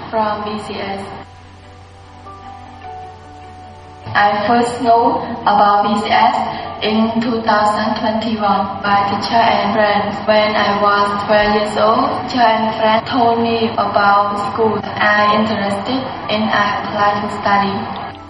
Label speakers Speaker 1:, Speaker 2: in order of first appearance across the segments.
Speaker 1: from BCS. I first know about BCS in 2021 by teacher and friends. When I was 12 years old, teacher and friends told me about school I interested in. I applied to study.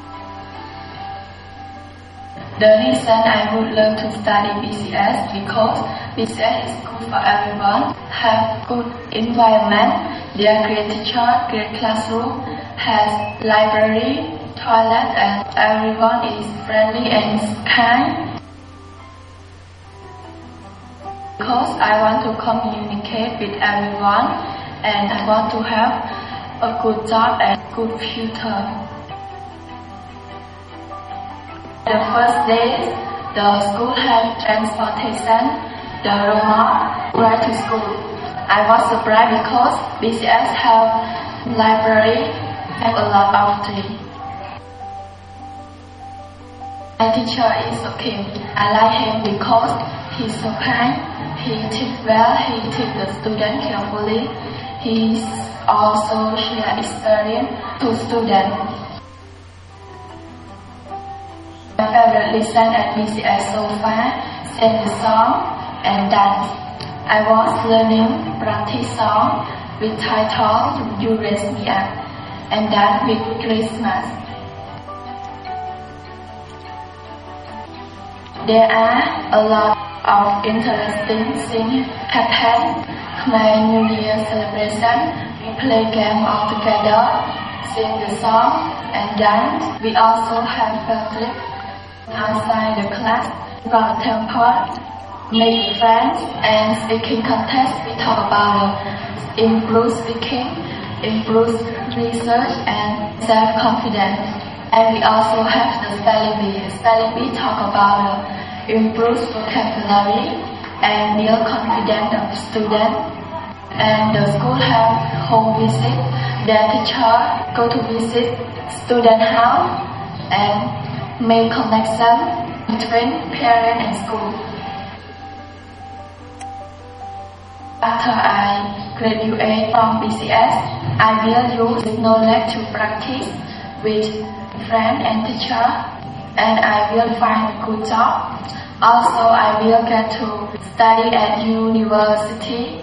Speaker 1: The reason I would love to study BCS because BCS is good for everyone, have good environment, their great teacher, great classroom, has library, toilet, and everyone is friendly and kind. Because I want to communicate with everyone and I want to have a good job and good future. The first day, the school had transportation, the remote right to school. I was surprised because BCS have library and a lot of trees. My teacher is okay. I like him because he's so kind. He teaches well. He teaches the student carefully. He also shares experience to students. My favorite lesson at BCS so far sing the song and dance. I was learning practice song with title You Raise Me Up and dance with Christmas. There are a lot of interesting things happen. Khmer New Year celebration, we play game all together, sing the song and dance. We also have practice outside the class, go to temple, make friends and speaking contest. We talk about improve speaking, improve research and self-confidence. And we also have the spelling bee. Spelling bee talk about improve vocabulary and build confidence of students. And the school have home visit. Their teacher go to visit student house and make connection between parent and school. After I graduate from BCS, I will use this knowledge to practice with friend and teacher, and I will find a good job. Also, I will get to study at university.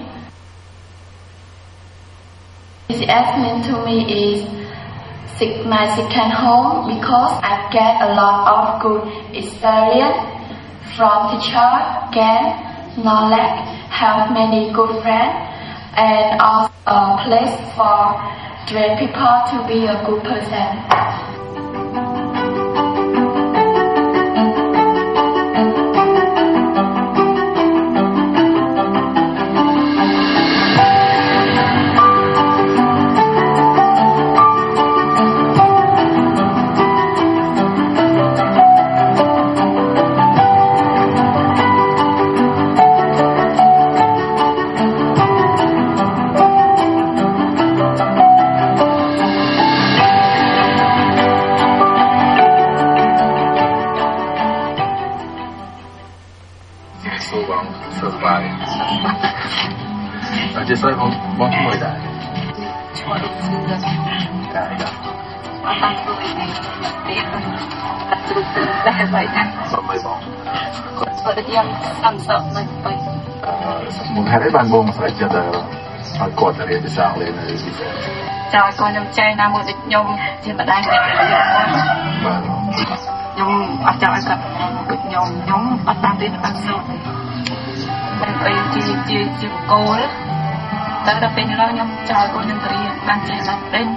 Speaker 1: BCS means to me is my second home because I get a lot of good experience from teacher, get knowledge, have many good friends, and also a place for train people to be a good person.
Speaker 2: Just like one more that. Một hai bạn buông phải cho đỡ phải cột ở đây để sáng lên này.
Speaker 3: Chào con nhom chơi nam một ít nhom trên mặt đai nhom ở trong cái nhom ở tam đến tam sâu. Bây chỉ cô đó. Tới là bên đó nhom chào con nhom tới ban chơi là bên.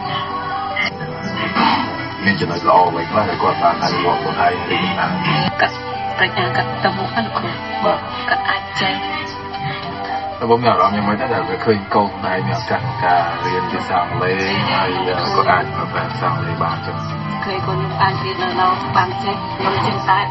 Speaker 2: Nên cho nó lo vậy quá để qua ta thành một con hai đi nào.
Speaker 3: Cắt cắt tầm một ăn khổ. Cắt ai chơi.
Speaker 2: แล้วผมอยากร้องยังไม่ได้แต่เคยโกงในเนี่ยการเรียนที่สั่งเลยก็อ่านมาแบบสั่งเลยบางจัง
Speaker 3: เคยคนอ่านเรียนเราบางใจเราจึงตาย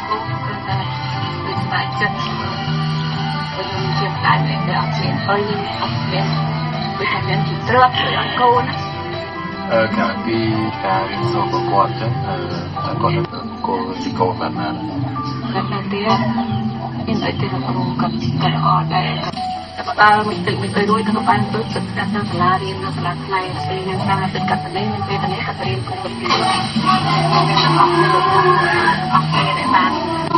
Speaker 3: เป็นตายจัดคนจึงตายเป็นแบบเรียนเอ้ยเป็นไปทำเรียนที่เลือกหรือโกนะ
Speaker 2: การที่การเรียนโซ่ประกวดจังแต่ก่อนโกสิโกแบบนั้น
Speaker 3: นั่นเรียนอินไอติมครูกับออได้មិនទៅរួចទៅបានទៅទឹកកាត់នៅសាលារៀននៅសាលាខ្មែរពេលនៅតាមទឹកកាត់ទៅនេះពេលនេះកាត់រៀនគួរពីអស់ពេលដែលបាន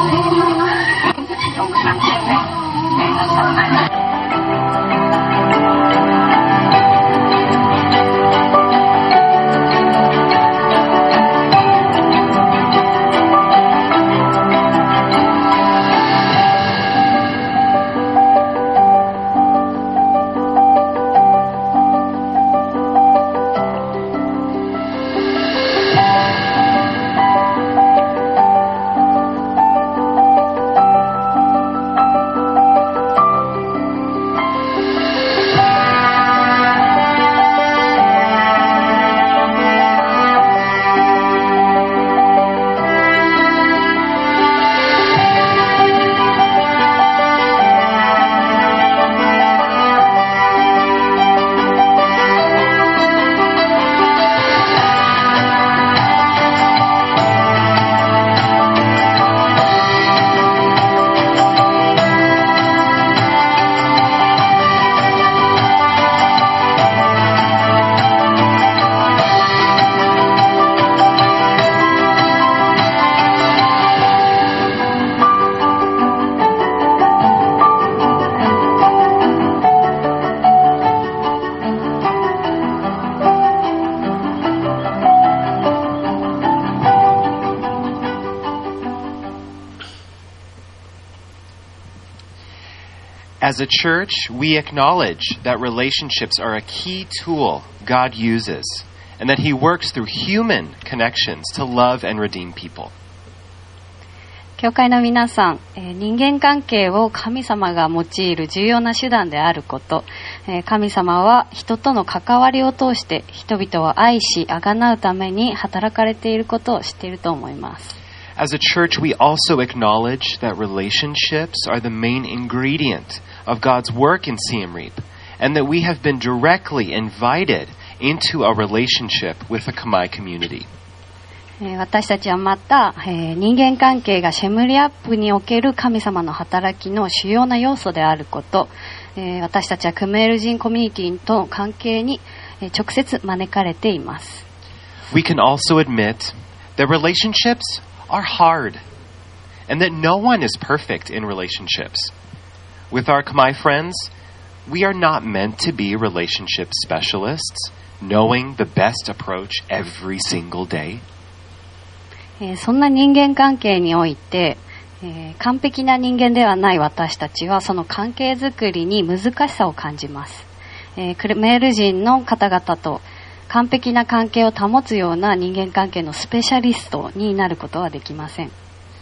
Speaker 3: ចូលឆ្នាំចេះតែអត់ស្អាត
Speaker 4: As a church, we acknowledge that relationships are a key tool God uses, and that He works through human connections to love and redeem people.
Speaker 5: 教会の皆さん、人間関係を神様が用いる重要な手段であること、神様は人との関わりを通して人々を愛し、贖うために働かれていることを知っていると思います。
Speaker 4: As a church, we also acknowledge that relationships are the main ingredient of God's work in Siem Reap, and that we have been directly invited into a relationship with the Khmer community.
Speaker 5: 私たちはまた、人間関係がシェムリアップにおける神様の働きの主要な要素であること、私たちはクメール人コミュニティとの関係に、直接招かれています。
Speaker 4: We can also admit that relationships are hard, and that no one is perfect in relationships. With our Khmer friends, we are not meant to be relationship specialists, knowing the best approach every single day.
Speaker 5: そんな人間関係において、完璧な人間ではない私たちはその関係づくりに難しさを感じます。クメール人の方々と完璧な関係を保つような人間関係のスペシャリストになることはできません。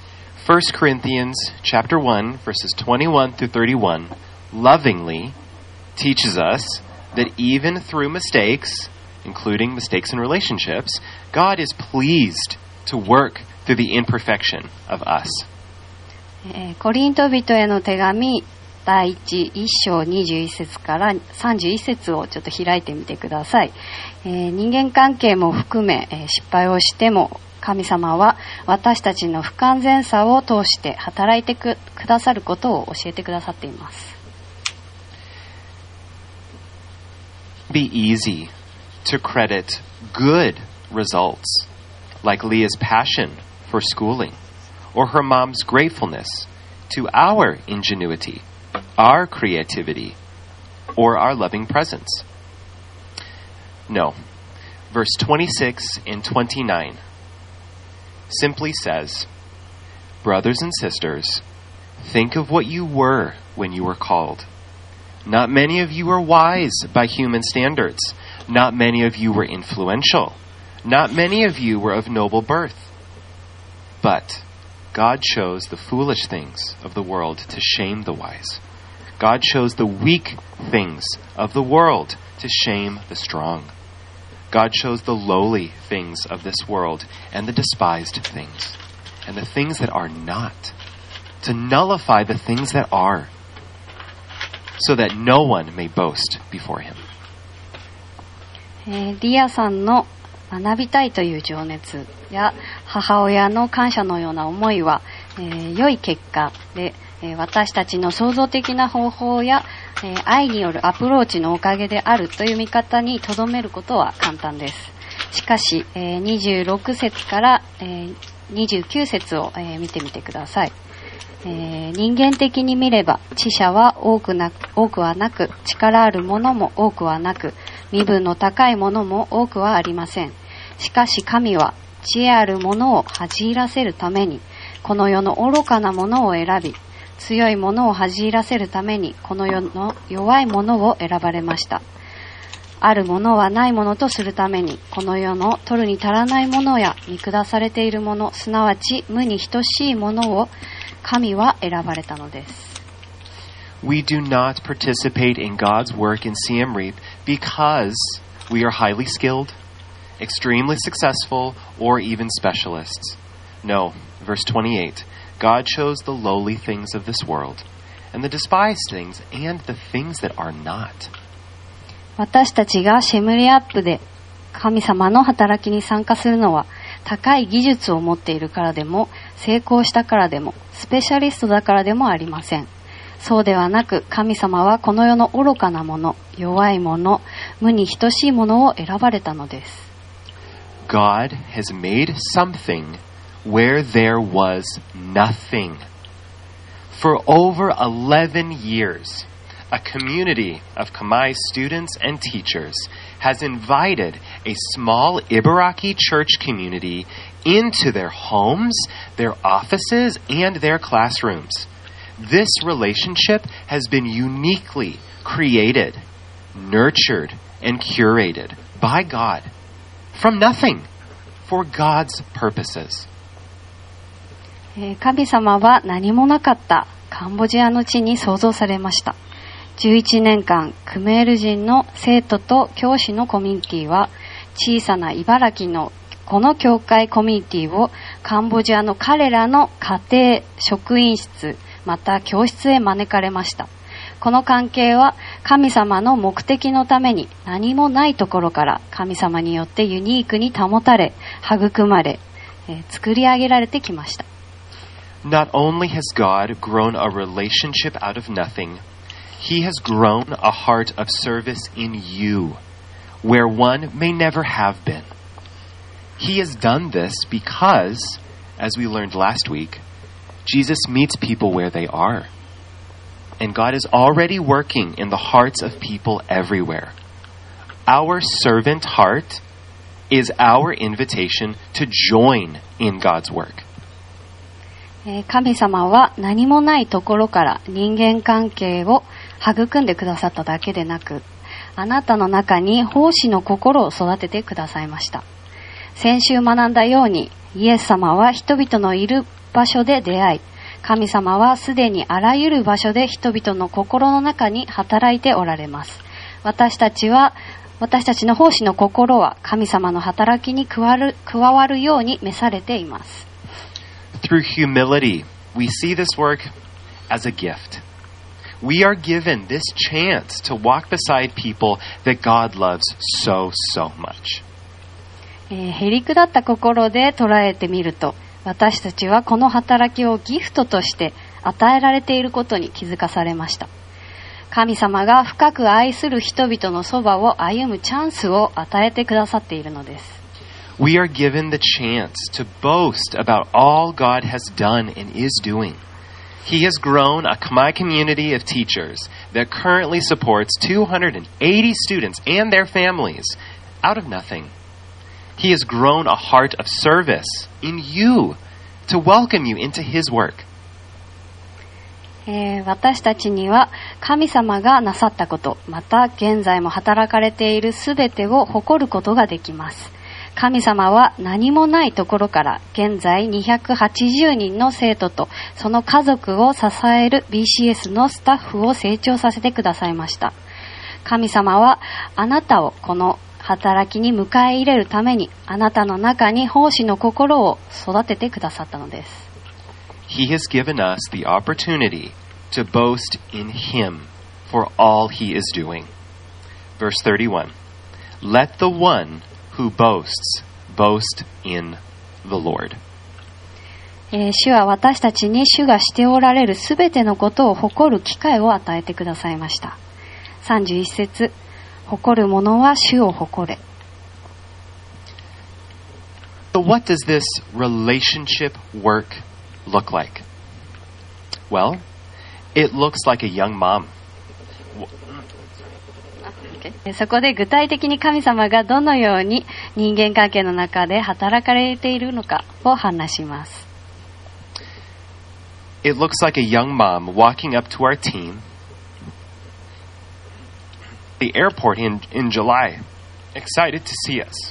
Speaker 4: 1 Corinthians chapter 1 verses 21 through 31 lovingly teaches us that even through mistakes, including mistakes in relationships, God is pleased to work through the imperfection of us.
Speaker 5: コリント人への手紙第1章21節から31節をちょっと開いてみてください。人間関係も含め、失敗をしても神様は私たちの不完全さを通して働いてくださることを教えてくださっています。
Speaker 4: Be easy to credit good results, like Leah's passion for schooling, or her mom's gratefulness, to our ingenuity, our creativity, or our loving presence. No. Verse 26 and 29 simply says, brothers and sisters, think of what you were when you were called. Not many of you were wise by human standards. Not many of you were influential. Not many of you were of noble birth. But God chose the foolish things of the world to shame the wise. God chose the weak things of the world to shame the strong. God chose the lowly things of this world and the despised things, and the things that are not, to nullify the things that are, so that no one may boast before him.
Speaker 5: リアさんの学びたいという情熱や母親の感謝のような思いは、良い結果で、私たちの創造的な方法や愛によるアプローチのおかげであるという見方にとどめることは簡単です。しかし、26節から、29節を、見てみてください。人間的に見れば知者は多くはなく、力あるものも多くはなく、身分の高いものも多くはありません。しかし神は知恵あるものを恥じらせるためにこの世の愚かなものを選び、強いものを恥じらせるためにこの世の弱いものを選ばれました。あるものはないものとするためにこの世の取るに足らないものや見下されているもの、すなわち無に等しいものを神は選ばれたのです。
Speaker 4: We do not participate in God's work in Siem Reap because we are highly skilled, extremely successful, or even specialists. No, verse 28, God chose the lowly things of this world, and the despised things, and the things that are not.
Speaker 5: 私たちがシェムリアップで神様の働きに参加するのは、高い技術を持っているからでも、成功したからでも、スペシャリストだからでもありません。そうではなく、神様はこの世の愚かなもの、弱いもの、無に等しいものを選ばれたのです。
Speaker 4: God has made something where there was nothing. For over 11 years, a community of Khmer students and teachers has invited a small Ibaraki church community into their homes, their offices, and their classrooms. This relationship has been uniquely created, nurtured, and curated by God from nothing for God's purposes.
Speaker 5: 神様は何もなかったカンボジアの地に創造されました。11年間、クメール人の生徒と教師のコミュニティは、小さな茨城のこの教会コミュニティをカンボジアの彼らの家庭、職員室、また教室へ招かれました。この関係は神様の目的のために何もないところから神様によってユニークに保たれ、育まれ、作り上げられてきました。
Speaker 4: Not only has God grown a relationship out of nothing, He has grown a heart of service in you, where one may never have been. He has done this because, as we learned last week, Jesus meets people where they are. And God is already working in the hearts of people everywhere. Our servant heart is our invitation to join in God's work.
Speaker 5: 神様は何もないところから人間関係を育んでくださっただけでなく、あなたの中に奉仕の心を育ててくださいました。先週学んだように、イエス様は人々のいる場所で出会い、神様はすでにあらゆる場所で人々の心の中に働いておられます。私たちの奉仕の心は神様の働きに加わるように召されています。
Speaker 4: Through humility, we see this work as a gift. We are given this chance to walk beside people that God loves so much.
Speaker 5: へりくだった心で捉えてみると、私たちはこの働きをギフトとして与えられていることに気づかされました。神様が深く愛する人々のそばを歩むチャンスを与えてくださっているのです。
Speaker 4: We are given the chance to boast about all God has done and is doing. He has grown a Khmer community of teachers that currently supports 280 students and their families out of nothing. He has grown a heart of service in you to welcome you into His work.
Speaker 5: 私たちには神様がなさったこと、また現在も働かれているすべてを誇ることができます。神様は何もないところから現在280人の生徒とその家族を支える BCS のスタッフを成長させてくださいました。神様はあなたをこの働きに迎え入れるためにあなたの中に奉仕の心を育ててくださったのです。
Speaker 4: He has given us the opportunity to boast in Him for all He is doing. Verse 31. Let the one who boasts boast in the Lord.
Speaker 5: 主は私たちに主がしておられるすべてのことを誇る機会を与えてくださいました。 31節、誇る者は主を誇れ。
Speaker 4: So what does this relationship work look like? Well, it looks like a young mom.
Speaker 5: そこで具体的に神様がどのように人間関係の中で働かれているのかを話します。
Speaker 4: It looks like a young mom walking up to our team at the airport in July, excited to see us.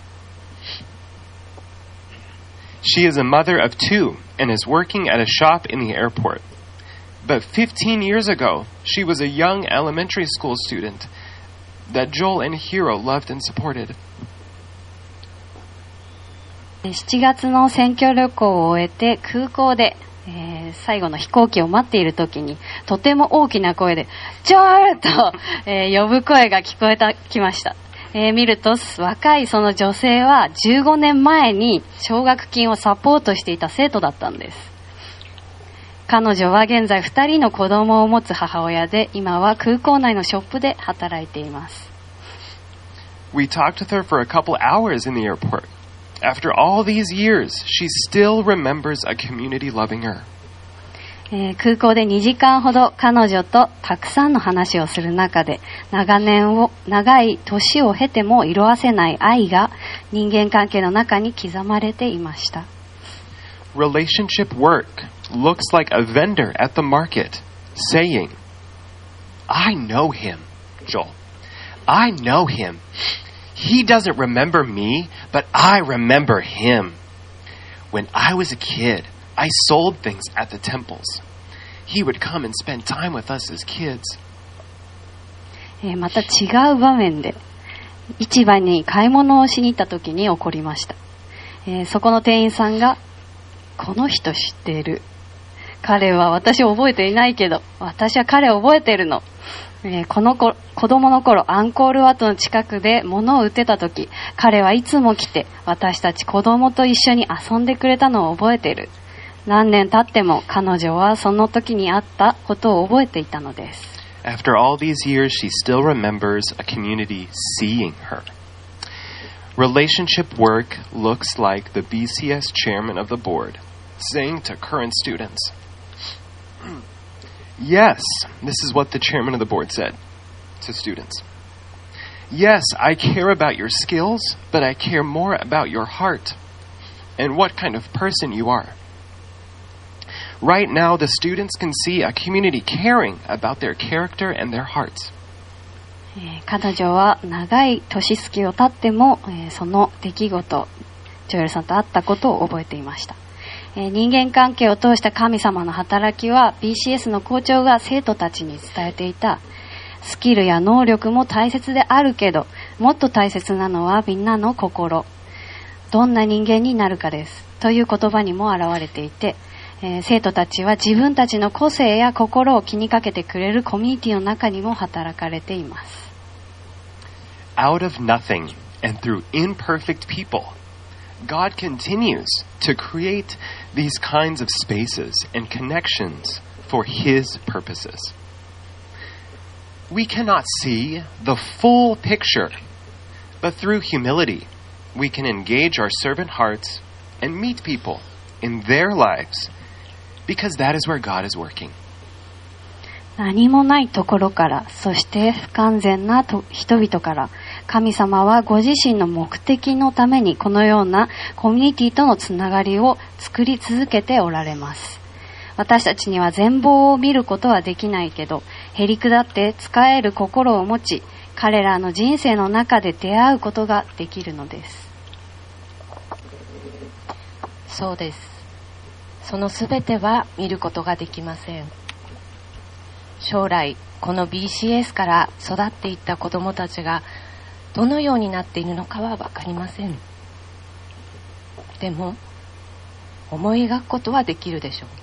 Speaker 4: She is a mother of 2 and is working at a shop in the airport. But 15 years ago, she was a young elementary school student that Joel and Hiro loved and supported.
Speaker 5: 7月の選挙旅行を終えて空港で、最後の飛行機を待っている時にとても大きな声でジョールと、呼ぶ声が聞こえてきました。見ると若いその女性は15年前に奨学金をサポートしていた生徒だったんです。彼女は現在2人の子供を持つ母親で、今は空港内のショップで働いています。
Speaker 4: We talked with her for a couple hours in the airport. After all these years, she still remembers a community loving her.
Speaker 5: 空港で2時間ほど彼女とたくさんの話をする中で、長い年を経ても色褪せない愛が人間関係の中に刻まれていました。
Speaker 4: Relationship work looks like a vendor at the market saying, I know him, Joel. I know him. He doesn't remember me, but I remember him. When I was a kid, I sold things at the temples. He would come and spend time with us as kids.
Speaker 5: また違う場面で市場に買い物をしに行った時に起こりました。そこの店員さんが、この人知っている。彼は私を覚えていないけど、私は彼を覚えているの。子供の頃アンコールワットの近くで物を売ってた時、彼はいつも来て私たち子供と一緒に遊んでくれたのを覚えている。何年経っても彼女はその時にあったことを覚えていたのです。
Speaker 4: After all these years, she still remembers a community seeing her. Relationship work looks like the BCS chairman of the board saying to current students, Yes, this is what the chairman of the board said to students. Yes, I care about your skills, but I care more about your heart and what kind of person you are. Right now, the students can see a community caring about their character and their hearts.
Speaker 5: 彼女は長い年月を経っても、その出来事、ジョエルさんと会ったことを覚えていました。人間関係を通した神様の働きは BCS の校長が生徒たちに伝えていた。スキルや能力も大切であるけど、もっと大切なのはみんなの心。どんな人間になるかです。という言葉にも表れていて、生徒たちは自分たちの個性や心を気にかけてくれるコミュニティの中にも働かれています。
Speaker 4: Out of nothing and through imperfect people, God continues to create these kinds of spaces and connections for His purposes. We cannot see the full picture, but through humility, we can engage our servant hearts and meet people in their lives, because that is where God is working.
Speaker 5: 何もないところから、そして不完全な人々から、神様はご自身の目的のためにこのようなコミュニティとのつながりを作り続けておられます。私たちには全貌を見ることはできないけど、へりくだって使える心を持ち、彼らの人生の中で出会うことができるのです。
Speaker 6: そうです。そのすべては見ることができません。将来この BCS から育っていった子どもたちがどのようになっているのかは分かりません。でも思い描くことはできるでしょう。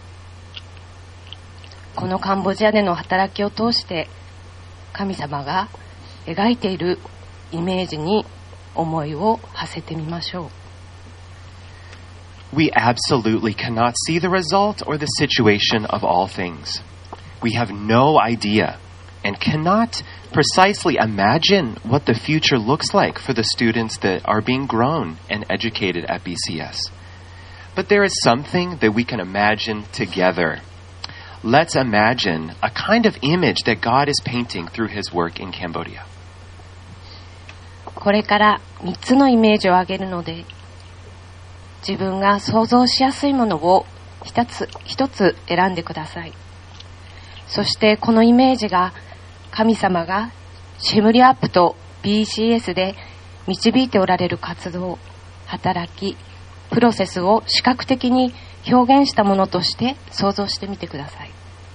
Speaker 6: このカンボジアでの働きを通して神様が描いているイメージに思いを馳せてみましょう。
Speaker 4: We absolutely cannot see the result or the situation of all things. We have no idea and cannot precisely imagine what the future looks like for the students that are being grown and educated at BCS. But there is something that we can imagine together. Let's imagine a kind of image that God is painting through His work in Cambodia.
Speaker 6: これから3つのイメージを挙げるので、自分が想像しやすいものを一つ選んでください。そしてこのイメージが神様がシェムリアップと BCS で導いておられる活動、働き、プロセスを視覚的に表現したものとして想像してみてください。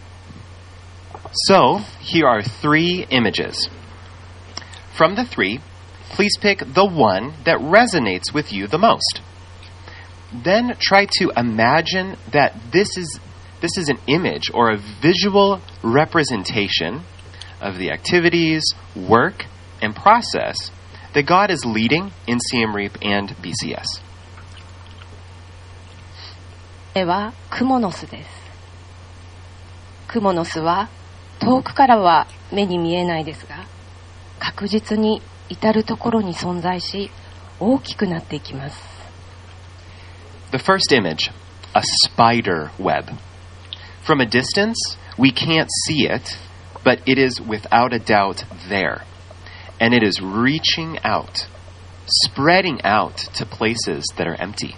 Speaker 4: So, here are 3 images. From the 3, please pick the one that resonates with you the most. Then try to imagine that this is an image or a visual representation of the activities, work, and process that God is leading in Siem Reap and BCS.
Speaker 6: これはクモの巣です。クモの巣は遠くからは目に見えないですが、確実に至るところに存在し、大きくなっていきます。
Speaker 4: The first image, a spider web. From a distance, we can't see it, but it is without a doubt there. And it is reaching out, spreading out to places that are empty.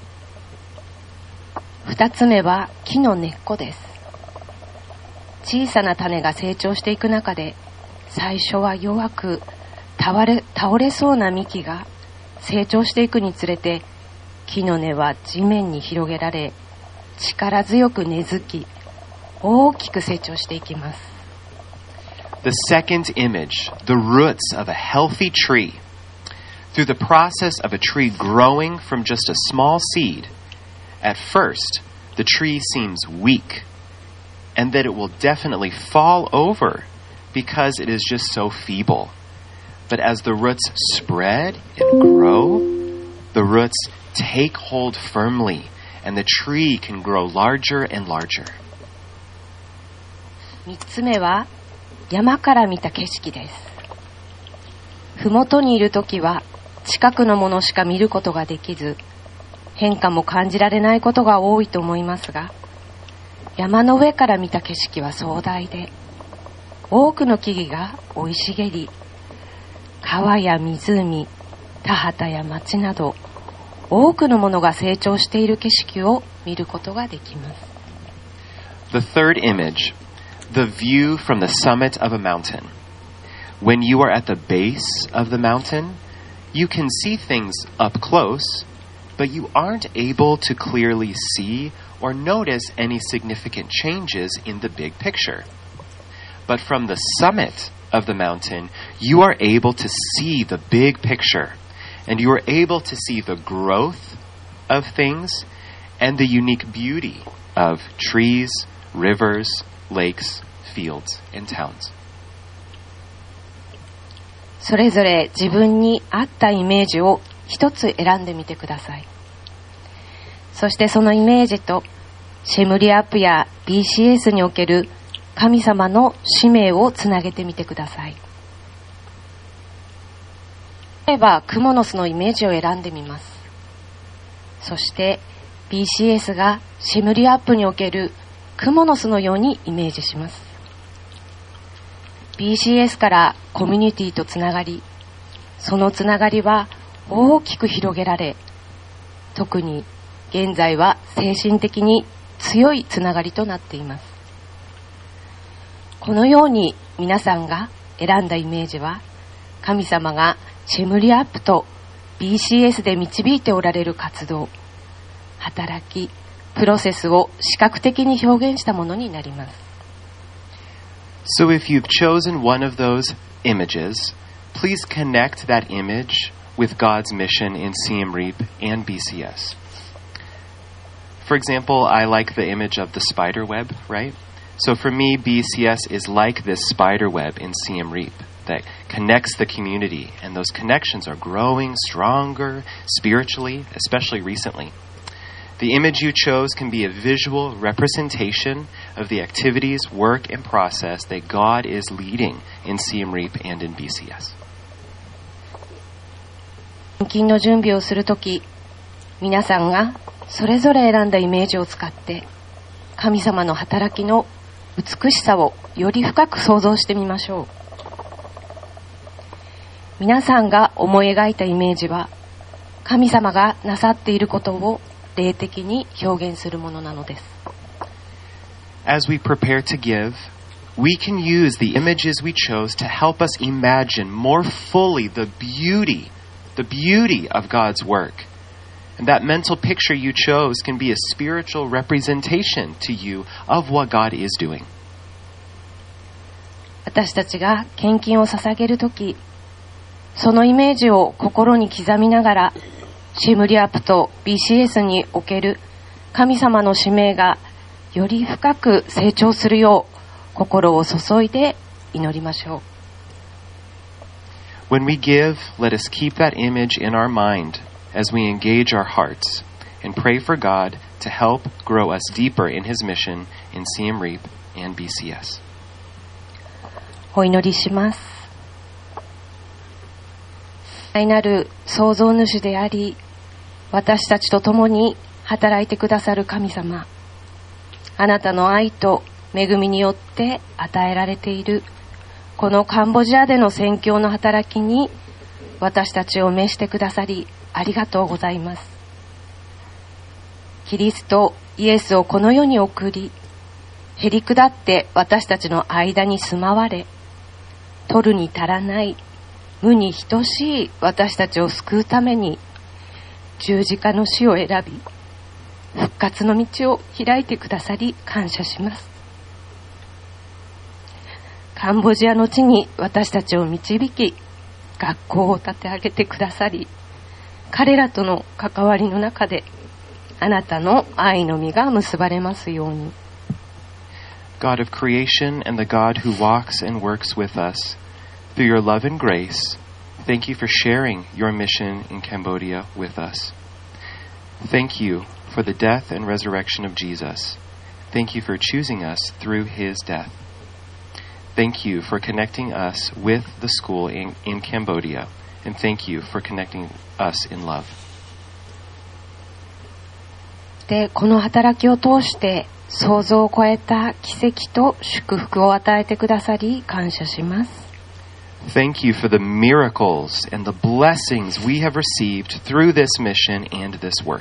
Speaker 6: 2つ目は木の根っこです。小さな種が成長していく中で、最初は弱く倒れそうな幹が成長していくにつれて、木の根は地面に広げられ、力強く根付き、大きく成長していきます。
Speaker 4: The second image, the roots of a healthy tree. Through the process of a tree growing from just a small seed, at first, the tree seems weak, and that it will definitely fall over because it is just so feeble. But as the roots spread and grow, the roots take hold firmly, and the tree can grow larger and larger.
Speaker 6: 3つ目は山から見た景色です。ふもとにいるときは近くのものしか見ることができず、変化も感じられないことが多いと思いますが、山の上から見た景色は壮大で、多くの木々が生い茂り、川や湖、田畑や町など、多くのものが成長している景色を見ることができます。
Speaker 4: The third image, the view from the summit of a mountain. When you are at the base of the mountain, you can see things up close, but you aren't able to clearly see or notice any significant changes in the big picture. But from the summit of the mountain, you are able to see the big picture, and you are able to see the growth of things and the unique beauty of trees, rivers, lakes, fields, and towns.
Speaker 6: それぞれ自分に合ったイメージを一つ選んでみてください。そしてそのイメージとシェムリアップや BCS における神様の使命をつなげてみてください。例えばクモの巣のイメージを選んでみます。そして BCS がシェムリアップにおけるクモの巣のようにイメージします。BCS からコミュニティとつながり、そのつながりは大きく広げられ、特に現在は精神的に強いつながりとなっています。このように皆さんが選んだイメージは、神様がシェムリアップと BCS で導いておられる活動、働き、プロセスを視覚的に表現したものになります。
Speaker 4: So if you've chosen one of those images, please connect that image with God's mission in Siem Reap and BCS. For example, I like the image of the spider web, right? So for me, BCS is like this spider web in Siem Reap that connects the community, and those connections are growing stronger spiritually, especially recently. The image you chose can be a visual representation of the activities, work, and process that God is leading in Siem Reap and in BCS.
Speaker 6: 献金の準備をするとき、皆さんがそれぞれ選んだイメージを使って神様の働きの美しさをより深く想像してみましょう。皆さんが思い描いたイメージは神様がなさっていることを霊的に表現するものなのです。
Speaker 4: As we prepare to give, we can use the images we chose to help us imagine more fully the beauty of God's work. And that mental picture you chose can be a spiritual representation to you of what God is doing.
Speaker 6: 私たちが献金を捧げるとき、そのイメージを心に刻みながら、シムリアップと BCS における神様の使命がより深く成長するよう心を注いで祈りましょ
Speaker 4: う。When we give, let us keep that image in our mind as we engage our hearts and pray for God to help grow us deeper in His mission in Siem Reap and BCS.
Speaker 6: お祈りします。愛なる創造主であり、私たちと共に働いてくださる神様、あなたの愛と恵みによって与えられているこのカンボジアでの宣教の働きに私たちを召してくださりありがとうございます。キリストイエスをこの世に送り、へり下って私たちの間に住まわれ、取るに足らない無に等しい私たちを救うために十字架の死を選び、復活の道を開いてくださり感謝します。カンボジアの地に私たちを導き、学校を建て上げてくださり、彼らとの関わりの中であなたの愛の実が結ばれますように。
Speaker 4: God of creation and the God who walks and works with us, through your love and grace, thank you for sharing your mission in Cambodia with us. Thank you for the death and resurrection of Jesus. Thank you for choosing us through His death. Thank you for connecting us with the school in Cambodia, and thank you for connecting us in love.
Speaker 6: で、この働きを通して想像を超えた奇跡と祝福を与えてくださり感謝します。
Speaker 4: Thank you for the miracles and the blessings we have received through this mission and this work.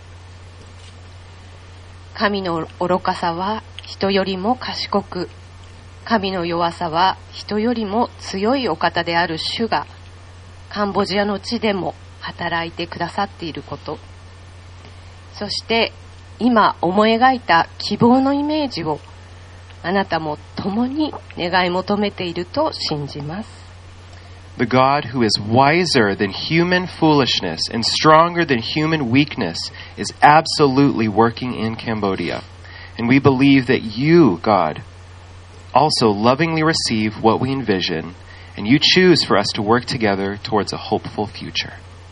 Speaker 6: 神の愚かさは人よりも賢く、神の弱さは人よりも強いお方である主がカンボジアの地でも働いてくださっていること、そして今思い描いた希望のイメージをあなたも共に願い求めていると信じます。
Speaker 4: The God who is wiser than human foolishness and stronger than human weakness is absolutely working in Cambodia. And we believe that you, God, also lovingly receive what we envision, and you choose for us to work together towards a hopeful future.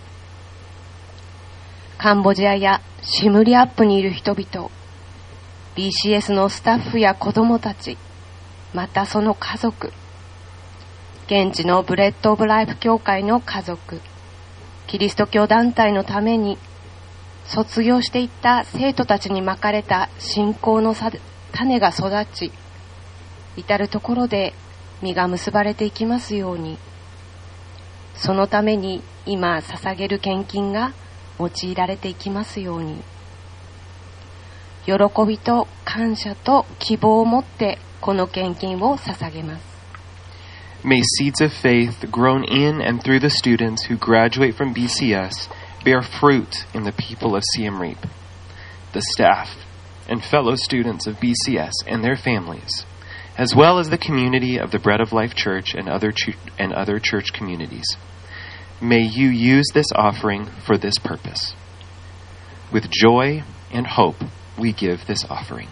Speaker 6: カンボジアやシムリアップにいる人々、BCS のスタッフや子どもたち、またその家族、現地のブレッド・オブ・ライフ協会の家族、キリスト教団体のために卒業していった生徒たちにまかれた信仰の種が育ち、至るところで実が結ばれていきますように、そのために今捧げる献金が用いられていきますように、喜びと感謝と希望を持ってこの献金を捧げます。
Speaker 4: May seeds of faith grown in and through the students who graduate from BCS bear fruit in the people of Siem Reap, the staff and fellow students of BCS and their families, as well as the community of the Bread of Life Church and other church communities. May you use this offering for this purpose. With joy and hope, we give this offering.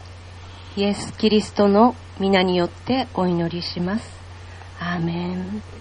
Speaker 6: イエス・キリストの皆によってお祈りします。アーメン。